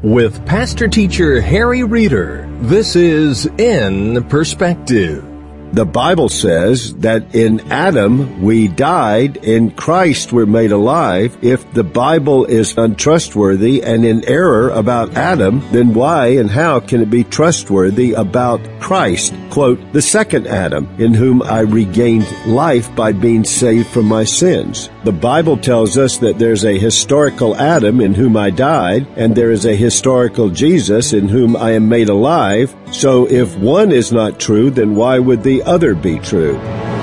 With Pastor Teacher Harry Reeder, this is In Perspective. The Bible says that in Adam we died, in Christ we're made alive. If the Bible is untrustworthy and in error about Adam, then why and how can it be trustworthy about Christ? Quote, the second Adam, in whom I regained life by being saved from my sins. The Bible tells us that there's a historical Adam in whom I died, and there is a historical Jesus in whom I am made alive. So if one is not true, then why would the other be true?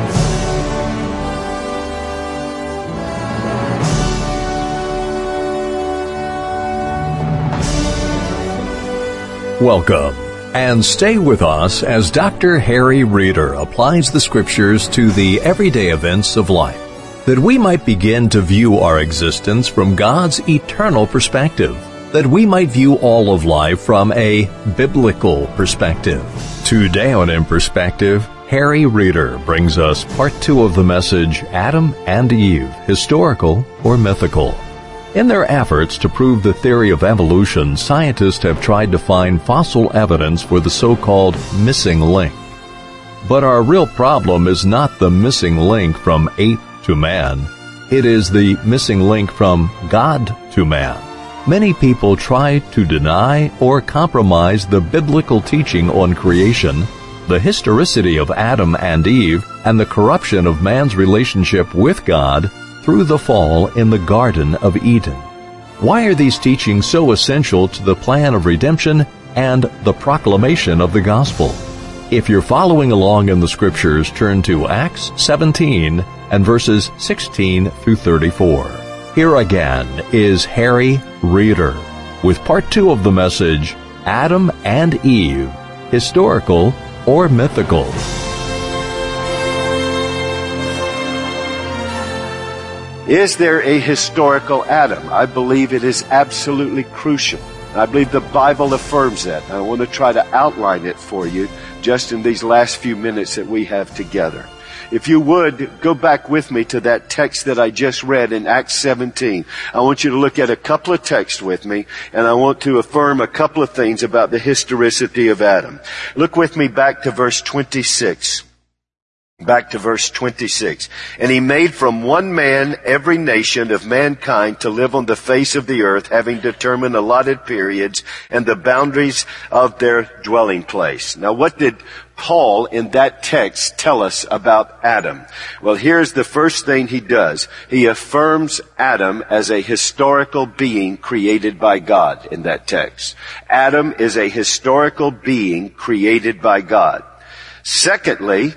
Welcome, and stay with us as Dr. Harry Reeder applies the Scriptures to the everyday events of life, that we might begin to view our existence from God's eternal perspective, that we might view all of life from a biblical perspective. Today on In Perspective, Harry Reeder brings us part 2 of the message, Adam and Eve, Historical or Mythical. In their efforts to prove the theory of evolution, scientists have tried to find fossil evidence for the so-called missing link. But our real problem is not the missing link from ape to man. It is the missing link from God to man. Many people try to deny or compromise the biblical teaching on creation, the historicity of Adam and Eve, and the corruption of man's relationship with God through the fall in the Garden of Eden. Why are these teachings so essential to the plan of redemption and the proclamation of the gospel? If you're following along in the Scriptures, turn to Acts 17 and verses 16 through 34. Here again is Harry Reeder with part 2 of the message, Adam and Eve, Historical or Mythical. Is there a historical Adam? I believe it is absolutely crucial. I believe the Bible affirms that. I want to try to outline it for you just in these last few minutes that we have together. If you would, go back with me to that text that I just read in Acts 17. I want you to look at a couple of texts with me, and I want to affirm a couple of things about the historicity of Adam. Look with me back to verse 26. Back to verse 26. And he made from one man every nation of mankind to live on the face of the earth, having determined allotted periods and the boundaries of their dwelling place. Now, what did Paul in that text tell us about Adam? Well, here's the first thing he does. He affirms Adam as a historical being created by God in that text. Adam is a historical being created by God. Secondly,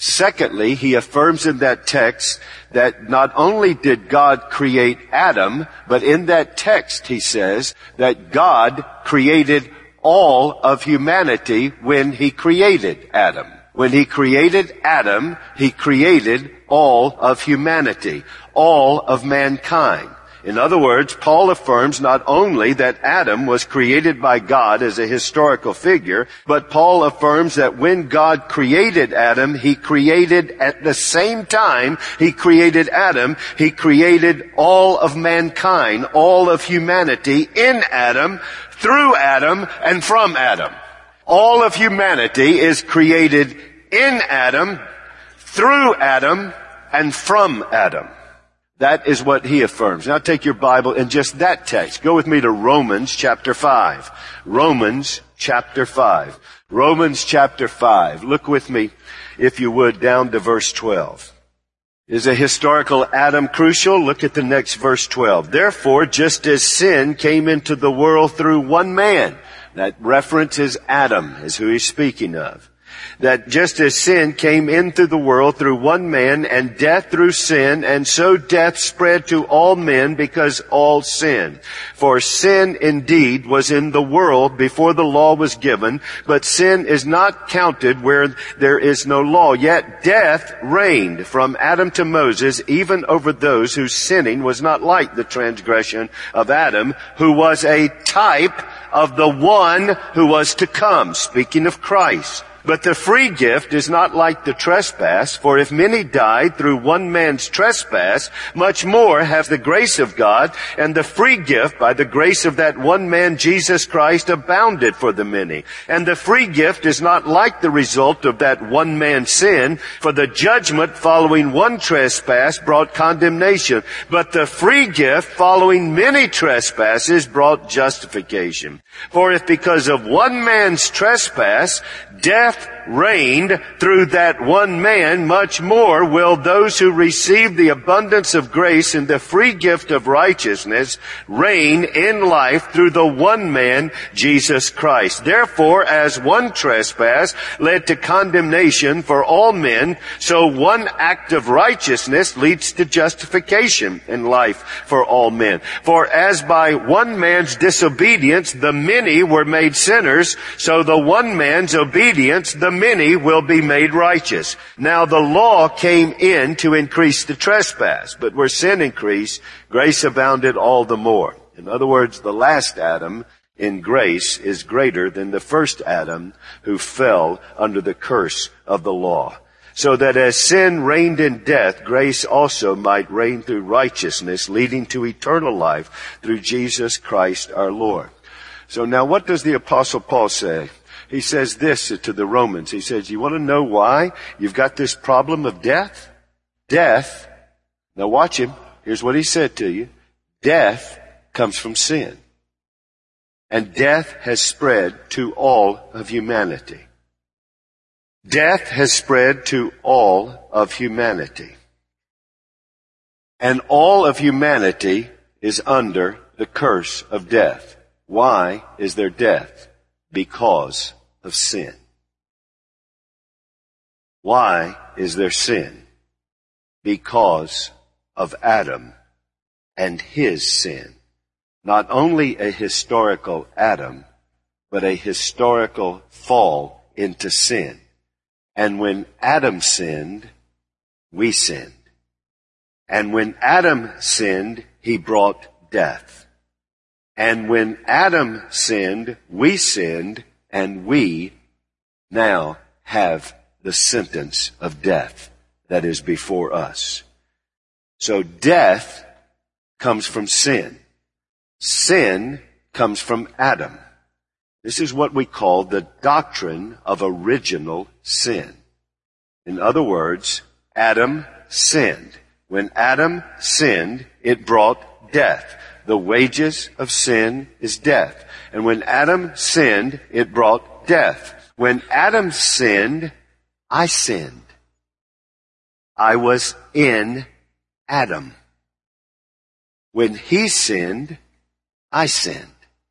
he affirms in that text that not only did God create Adam, but in that text he says that God created all of humanity when he created Adam. When he created Adam, he created all of humanity, all of mankind. In other words, Paul affirms not only that Adam was created by God as a historical figure, but Paul affirms that when God created Adam, he created at the same time he created Adam, he created all of mankind, all of humanity in Adam, through Adam, and from Adam. All of humanity is created in Adam, through Adam, and from Adam. That is what he affirms. Now take your Bible and just that text. Go with me to Romans chapter 5. Romans chapter 5. Romans chapter 5. Look with me, if you would, down to verse 12. Is a historical Adam crucial? Look at the next verse 12. Therefore, just as sin came into the world through one man, that reference is Adam, is who he's speaking of. That just as sin came into the world through one man, and death through sin, and so death spread to all men because all sinned. For sin indeed was in the world before the law was given, but sin is not counted where there is no law. Yet death reigned from Adam to Moses, even over those whose sinning was not like the transgression of Adam, who was a type of the one who was to come. Speaking of Christ. But the free gift is not like the trespass, for if many died through one man's trespass, much more have the grace of God and the free gift by the grace of that one man Jesus Christ abounded for the many. And the free gift is not like the result of that one man's sin, for the judgment following one trespass brought condemnation, but the free gift following many trespasses brought justification. For if because of one man's trespass death reigned through that one man, much more will those who receive the abundance of grace and the free gift of righteousness reign in life through the one man, Jesus Christ. Therefore, as one trespass led to condemnation for all men, so one act of righteousness leads to justification in life for all men. For as by one man's disobedience the many were made sinners, so the one man's obedience the many will be made righteous. Now the law came in to increase the trespass, but where sin increased, grace abounded all the more. In other words, the last Adam in grace is greater than the first Adam who fell under the curse of the law. So that as sin reigned in death, grace also might reign through righteousness, leading to eternal life through Jesus Christ our Lord. So now what does the Apostle Paul say? He says this to the Romans. He says, you want to know why you've got this problem of death? Death, now watch him. Here's what he said to you. Death comes from sin. And death has spread to all of humanity. Death has spread to all of humanity. And all of humanity is under the curse of death. Why is there death? Because of sin. Why is there sin? Because of Adam and his sin. Not only a historical Adam, but a historical fall into sin. And when Adam sinned, we sinned. And when Adam sinned, he brought death. And when Adam sinned, we sinned, and we now have the sentence of death that is before us. So death comes from sin. Sin comes from Adam. This is what we call the doctrine of original sin. In other words, Adam sinned. When Adam sinned, it brought death. The wages of sin is death. And when Adam sinned, it brought death. When Adam sinned, I sinned. I was in Adam. When he sinned, I sinned.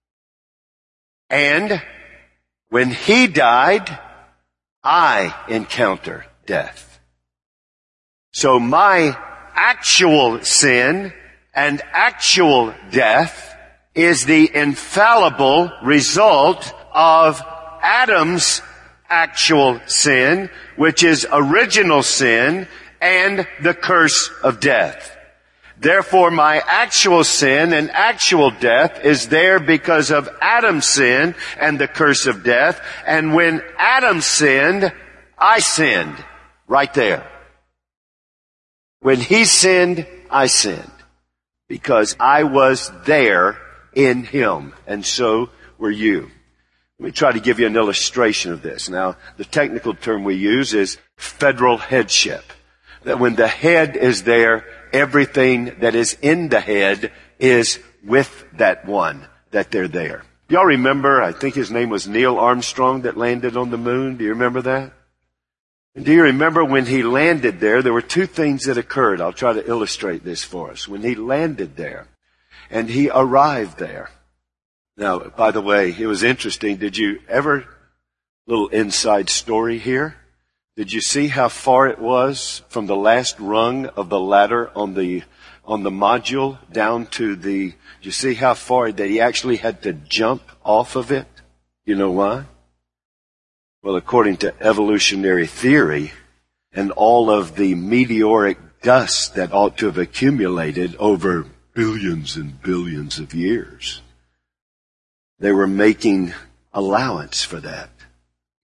And when he died, I encounter death. So my actual sin and actual death is the infallible result of Adam's actual sin, which is original sin, and the curse of death. Therefore, my actual sin and actual death is there because of Adam's sin and the curse of death. And when Adam sinned, I sinned. Right there. When he sinned, I sinned. Because I was there in him. And so were you. Let me try to give you an illustration of this. Now, the technical term we use is federal headship. That when the head is there, everything that is in the head is with that one, that they're there. Y'all remember, I think his name was Neil Armstrong that landed on the moon. Do you remember that? And do you remember when he landed there were two things that occurred. I'll try to illustrate this for us. When he landed there and he arrived there. Now, by the way, it was interesting. Did you ever, little inside story here? Did you see how far it was from the last rung of the ladder on the module down to did you see how far that he actually had to jump off of it? You know why? Well, according to evolutionary theory and all of the meteoric dust that ought to have accumulated over billions and billions of years, they were making allowance for that.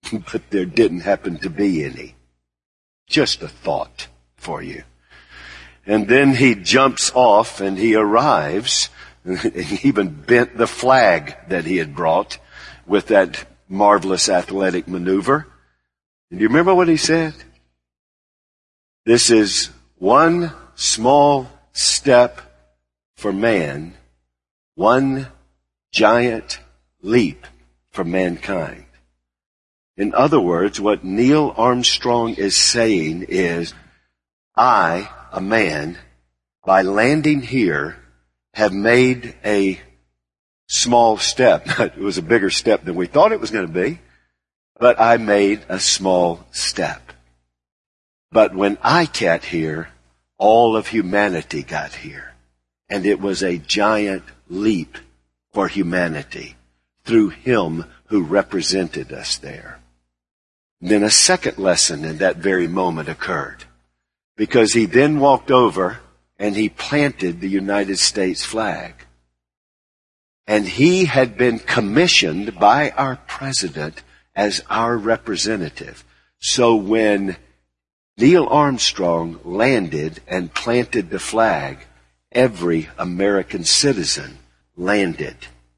but there didn't happen to be any. Just a thought for you. And then he jumps off and he arrives, and he even bent the flag that he had brought with that marvelous athletic maneuver. And do you remember what he said? This is one small step for man, one giant leap for mankind. In other words, what Neil Armstrong is saying is, I, a man, by landing here, have made a small step. It was a bigger step than we thought it was going to be, but I made a small step. But when I got here, all of humanity got here. And it was a giant leap for humanity through him who represented us there. Then a second lesson in that very moment occurred, because he then walked over and he planted the United States flag. And he had been commissioned by our president as our representative. So when Neil Armstrong landed and planted the flag, every American citizen landed.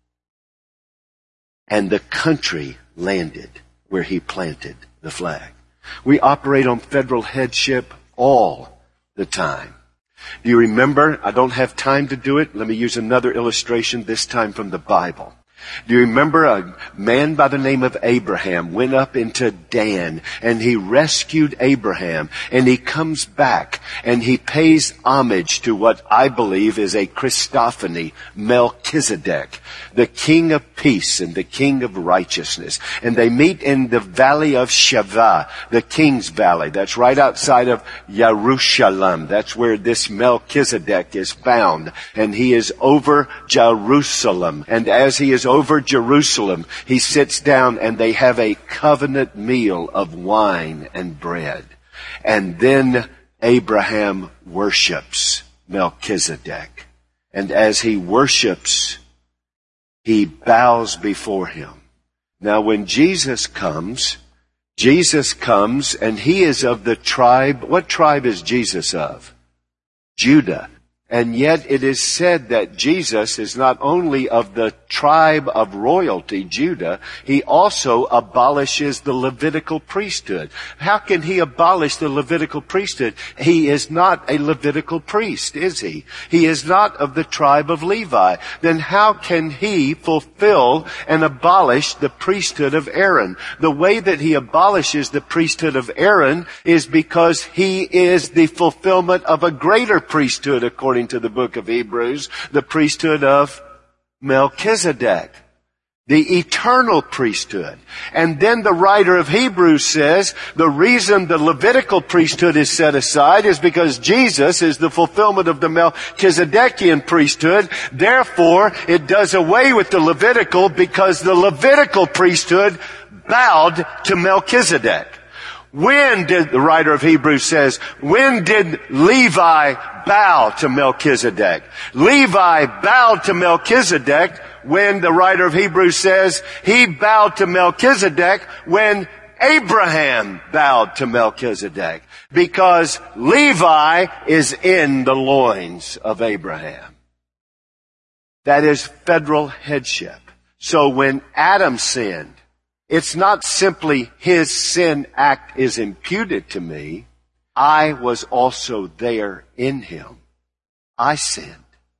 And the country landed where he planted the flag. We operate on federal headship all the time. Do you remember? I don't have time to do it. Let me use another illustration, this time from the Bible. Do you remember a man by the name of Abraham went up into Dan and he rescued Abraham, and he comes back and he pays homage to what I believe is a Christophany, Melchizedek, the king of peace and the king of righteousness. And they meet in the valley of Shavah, the king's valley. That's right outside of Jerusalem. That's where this Melchizedek is found. And he is over Jerusalem. And as he is over Jerusalem, he sits down and they have a covenant meal of wine and bread. And then Abraham worships Melchizedek. And as he worships, he bows before him. Now when Jesus comes and he is of the tribe. What tribe is Jesus of? Judah. And yet it is said that Jesus is not only of the tribe of royalty, Judah, he also abolishes the Levitical priesthood. How can he abolish the Levitical priesthood? He is not a Levitical priest, is he? He is not of the tribe of Levi. Then how can he fulfill and abolish the priesthood of Aaron? The way that he abolishes the priesthood of Aaron is because he is the fulfillment of a greater priesthood, according to the book of Hebrews, the priesthood of Melchizedek, the eternal priesthood. And then the writer of Hebrews says the reason the Levitical priesthood is set aside is because Jesus is the fulfillment of the Melchizedekian priesthood. Therefore, it does away with the Levitical because the Levitical priesthood bowed to Melchizedek. When did, the writer of Hebrews says, when did Levi bow to Melchizedek? Levi bowed to Melchizedek when the writer of Hebrews says he bowed to Melchizedek when Abraham bowed to Melchizedek. Because Levi is in the loins of Abraham. That is federal headship. So when Adam sinned, it's not simply his sin act is imputed to me. I was also there in him. I sinned.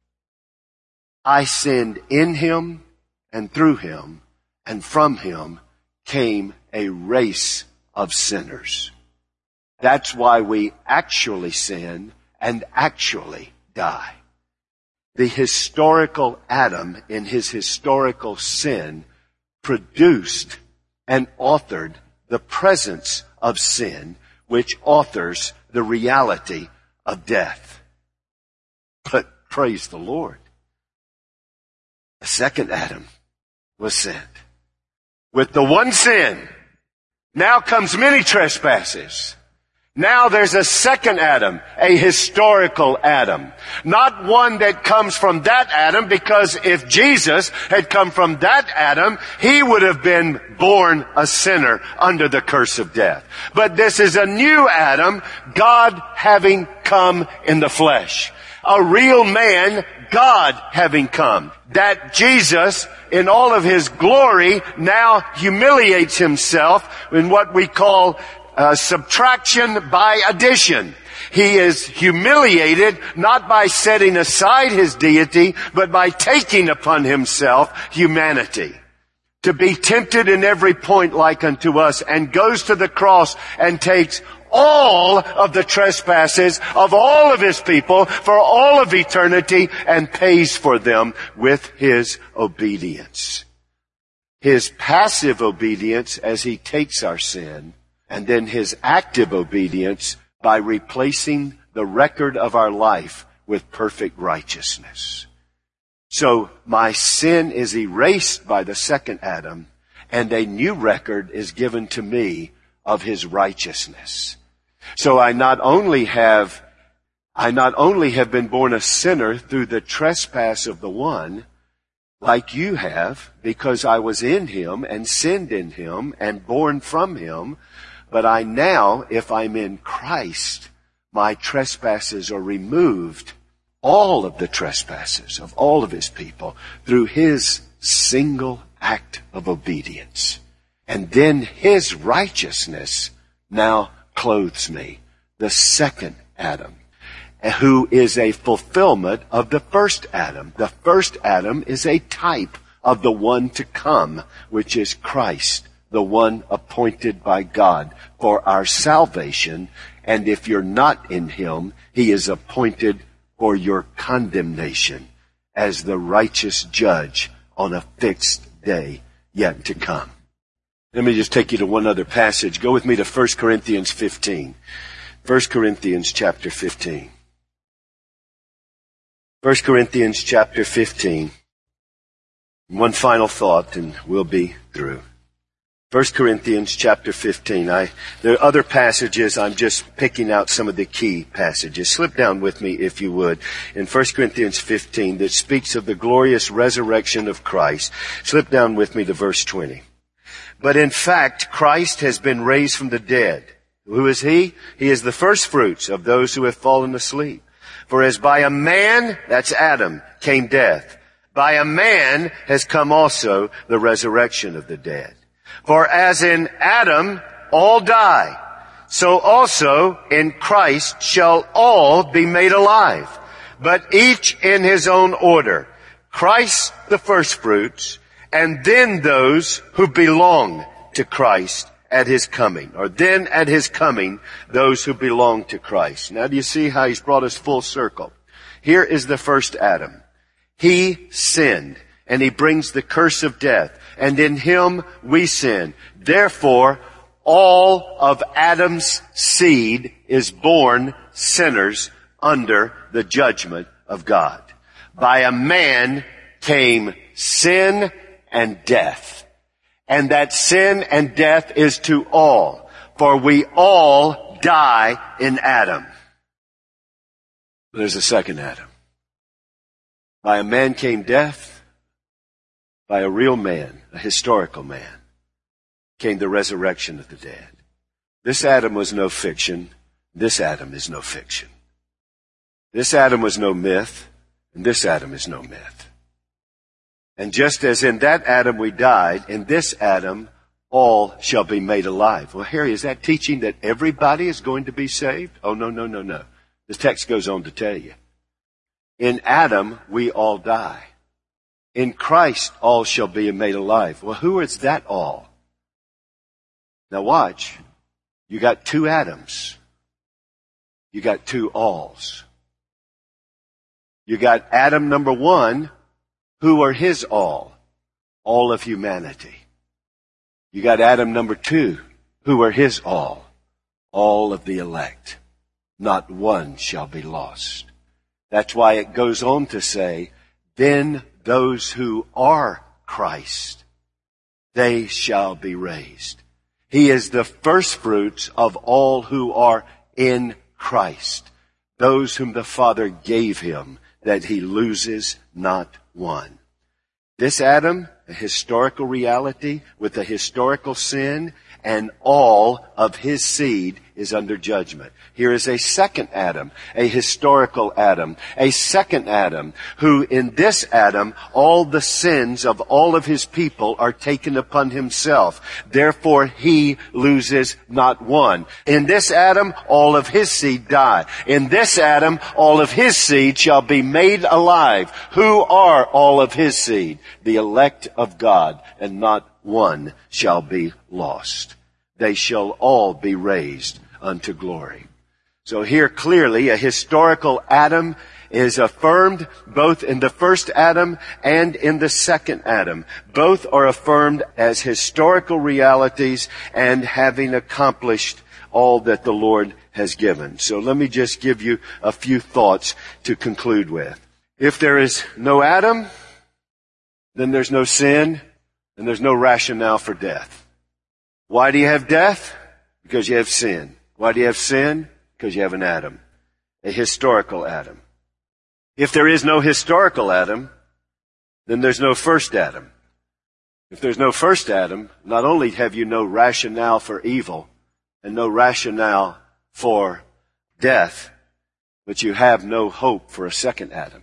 I sinned in him and through him, and from him came a race of sinners. That's why we actually sin and actually die. The historical Adam in his historical sin produced and authored the presence of sin, which authors the reality of death. But praise the Lord, the second Adam was sent. With the one sin, now comes many trespasses. Now there's a second Adam, a historical Adam. Not one that comes from that Adam, because if Jesus had come from that Adam, he would have been born a sinner under the curse of death. But this is a new Adam, God having come in the flesh. A real man, God having come. That Jesus, in all of his glory, now humiliates himself in what we call subtraction by addition. He is humiliated not by setting aside his deity, but by taking upon himself humanity. To be tempted in every point like unto us, and goes to the cross and takes all of the trespasses of all of his people for all of eternity and pays for them with his obedience. His passive obedience as he takes our sin, and then his active obedience by replacing the record of our life with perfect righteousness. So my sin is erased by the second Adam, and a new record is given to me of his righteousness. So I not only have been born a sinner through the trespass of the one, like you have, because I was in him and sinned in him and born from him, but I now, if I'm in Christ, my trespasses are removed, all of the trespasses of all of his people, through his single act of obedience. And then his righteousness now clothes me, the second Adam, who is a fulfillment of the first Adam. The first Adam is a type of the one to come, which is Christ, the one appointed by God for our salvation. And if you're not in him, he is appointed for your condemnation as the righteous judge on a fixed day yet to come. Let me just take you to one other passage. Go with me to 1 Corinthians 15. 1 Corinthians chapter 15. 1 Corinthians chapter 15. One final thought and we'll be through. 1 Corinthians chapter 15. There are other passages. I'm just picking out some of the key passages. Slip down with me, if you would, in 1 Corinthians 15 that speaks of the glorious resurrection of Christ. Slip down with me to verse 20. But in fact, Christ has been raised from the dead. Who is he? He is the first fruits of those who have fallen asleep. For as by a man, that's Adam, came death, by a man has come also the resurrection of the dead. For as in Adam all die, so also in Christ shall all be made alive, but each in his own order. Christ the firstfruits, and then those who belong to Christ at his coming, or then at his coming, those who belong to Christ. Now do you see how he's brought us full circle? Here is the first Adam. He sinned, and he brings the curse of death, and in him we sin. Therefore, all of Adam's seed is born sinners under the judgment of God. By a man came sin and death. And that sin and death is to all, for we all die in Adam. There's a second Adam. By a man came death. By a real man, a historical man, came the resurrection of the dead. This Adam was no fiction. This Adam is no fiction. This Adam was no myth, and this Adam is no myth. And just as in that Adam we died, in this Adam all shall be made alive. Well, Harry, is that teaching that everybody is going to be saved? Oh, no. The text goes on to tell you. In Adam we all die. In Christ all shall be made alive. Well, who is that all? Now watch. You got two Adams. You got two alls. You got Adam number one, who are his all of humanity. You got Adam number two, who are his all of the elect. Not one shall be lost. That's why it goes on to say, then those who are Christ, they shall be raised. He is the firstfruits of all who are in Christ, those whom the Father gave him, that he loses not one. This Adam, a historical reality with a historical sin, and all of his seed is under judgment. Here is a second Adam, a historical Adam, a second Adam, who in this Adam, all the sins of all of his people are taken upon himself. Therefore, he loses not one. In this Adam, all of his seed die. In this Adam, all of his seed shall be made alive. Who are all of his seed? The elect of God, and not one shall be lost. They shall all be raised unto glory. So here clearly a historical Adam is affirmed both in the first Adam and in the second Adam. Both are affirmed as historical realities and having accomplished all that the Lord has given. So let me just give you a few thoughts to conclude with. If there is no Adam, then there's no sin, and there's no rationale for death. Why do you have death? Because you have sin. Why do you have sin? Because you have an Adam, a historical Adam. If there is no historical Adam, then there's no first Adam. If there's no first Adam, not only have you no rationale for evil and no rationale for death, but you have no hope for a second Adam.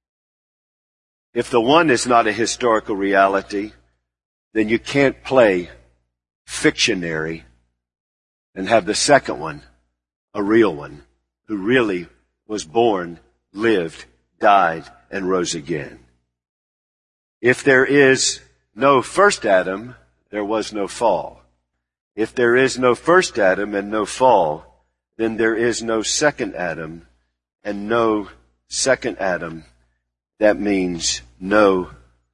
If the one is not a historical reality, then you can't play fictionary and have the second one a real one who really was born, lived, died, and rose again. If there is no first Adam, there was no fall. If there is no first Adam and no fall, then there is no second Adam, and no second Adam, that means no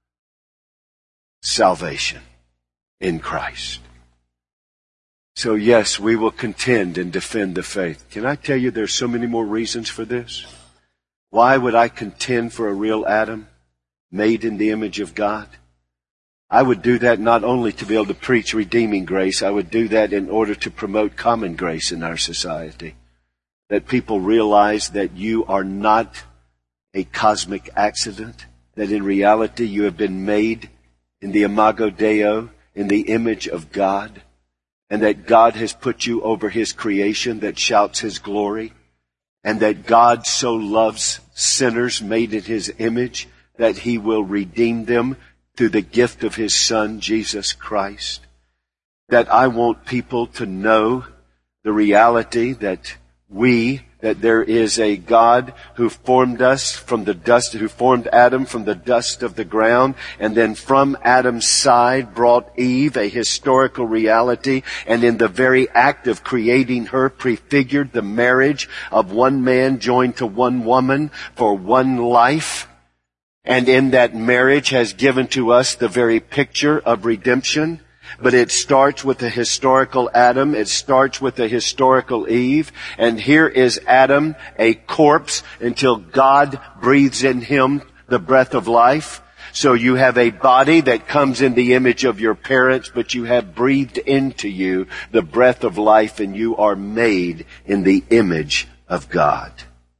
salvation in Christ. So yes, we will contend and defend the faith. Can I tell you there's so many more reasons for this? Why would I contend for a real Adam made in the image of God? I would do that not only to be able to preach redeeming grace, I would do that in order to promote common grace in our society. That people realize that you are not a cosmic accident, that in reality you have been made in the imago Dei, in the image of God, and that God has put you over His creation that shouts His glory, and that God so loves sinners made in His image that He will redeem them through the gift of His Son, Jesus Christ. That I want people to know the reality that there is a God who formed us from the dust, who formed Adam from the dust of the ground, and then from Adam's side brought Eve, a historical reality, and in the very act of creating her prefigured the marriage of one man joined to one woman for one life. And in that marriage has given to us the very picture of redemption. But it starts with the historical Adam. It starts with the historical Eve. And here is Adam, a corpse, until God breathes in him the breath of life. So you have a body that comes in the image of your parents, but you have breathed into you the breath of life, and you are made in the image of God.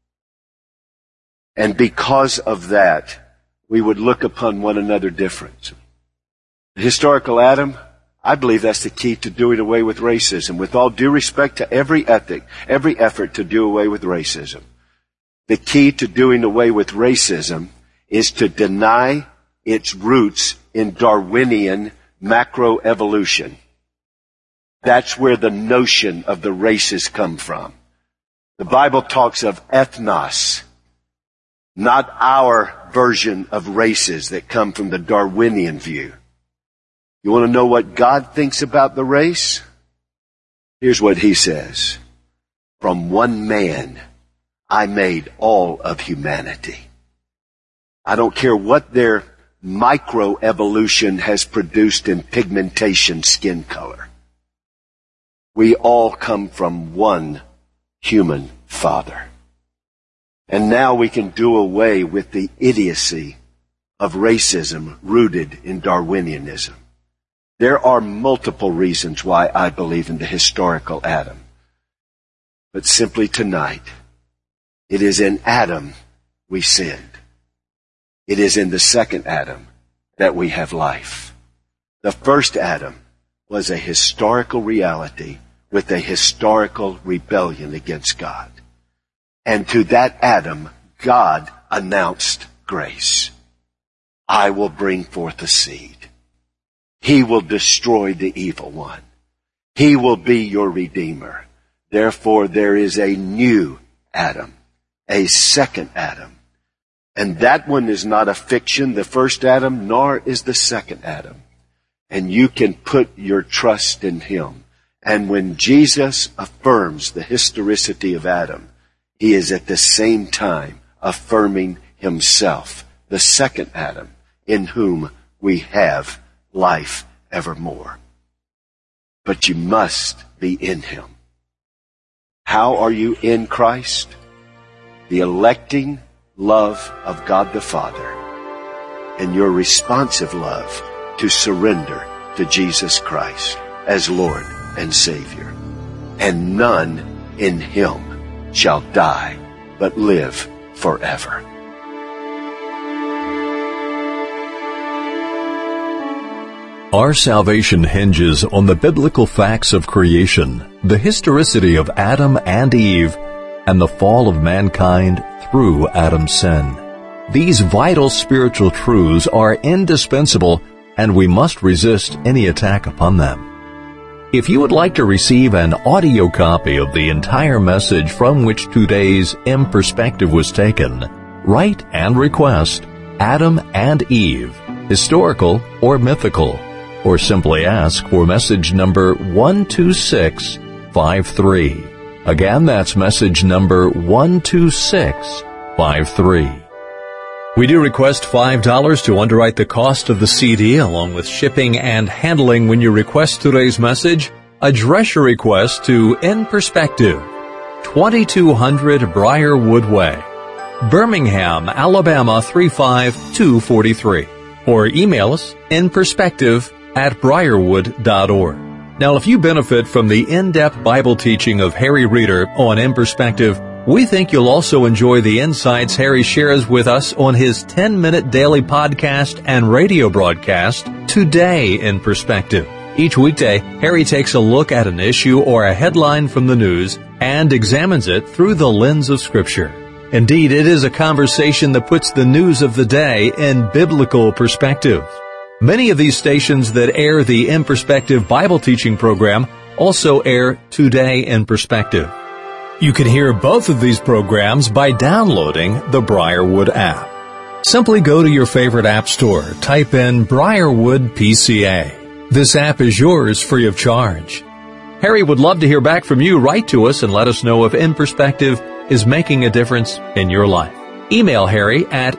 And because of that, we would look upon one another different. The historical Adam, I believe that's the key to doing away with racism. With all due respect to every effort to do away with racism. The key to doing away with racism is to deny its roots in Darwinian macroevolution. That's where the notion of the races come from. The Bible talks of ethnos, not our version of races that come from the Darwinian view. You want to know what God thinks about the race? Here's what He says. From one man, I made all of humanity. I don't care what their microevolution has produced in pigmentation, skin color. We all come from one human father. And now we can do away with the idiocy of racism rooted in Darwinianism. There are multiple reasons why I believe in the historical Adam. but simply tonight, it is in Adam we sinned. It is in the second Adam that we have life. The first Adam was a historical reality with a historical rebellion against God. And to that Adam, God announced grace. I will bring forth a seed. He will destroy the evil one. He will be your Redeemer. Therefore, there is a new Adam, a second Adam. And that one is not a fiction, the first Adam, nor is the second Adam. And you can put your trust in him. And when Jesus affirms the historicity of Adam, he is at the same time affirming himself, the second Adam, in whom we have life evermore. But you must be in him. How are you in Christ? The electing love of God the Father and your responsive love to surrender to Jesus Christ as Lord and Savior. And none in him shall die, but live forever. Our salvation hinges on the biblical facts of creation, the historicity of Adam and Eve, and the fall of mankind through Adam's sin. These vital spiritual truths are indispensable, and we must resist any attack upon them. If you would like to receive an audio copy of the entire message from which today's In Perspective was taken, write and request Adam and Eve, historical or mythical, or simply ask for message number 12653. Again, that's message number 12653. We do request $5 to underwrite the cost of the CD, along with shipping and handling when you request today's message. Address your request to In Perspective, 2200 Briarwood Way, Birmingham, Alabama 35243. Or email us, inperspective@briarwood.org. Now, if you benefit from the in-depth Bible teaching of Harry Reeder on In Perspective, we think you'll also enjoy the insights Harry shares with us on his 10-minute daily podcast and radio broadcast, Today in Perspective. Each weekday, Harry takes a look at an issue or a headline from the news and examines it through the lens of Scripture. Indeed, it is a conversation that puts the news of the day in biblical perspective. Many of these stations that air the In Perspective Bible teaching program also air Today in Perspective. You can hear both of these programs by downloading the Briarwood app. Simply go to your favorite app store, type in Briarwood PCA. This app is yours free of charge. Harry would love to hear back from you. Write to us and let us know if In Perspective is making a difference in your life. Email Harry at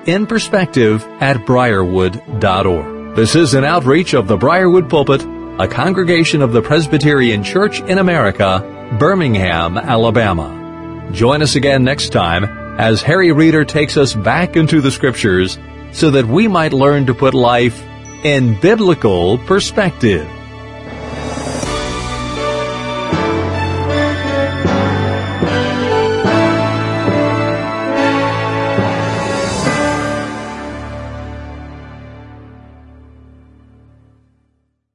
inperspective@briarwood.org. This is an outreach of the Briarwood Pulpit, a congregation of the Presbyterian Church in America, Birmingham, Alabama. Join us again next time as Harry Reeder takes us back into the Scriptures so that we might learn to put life in biblical perspective.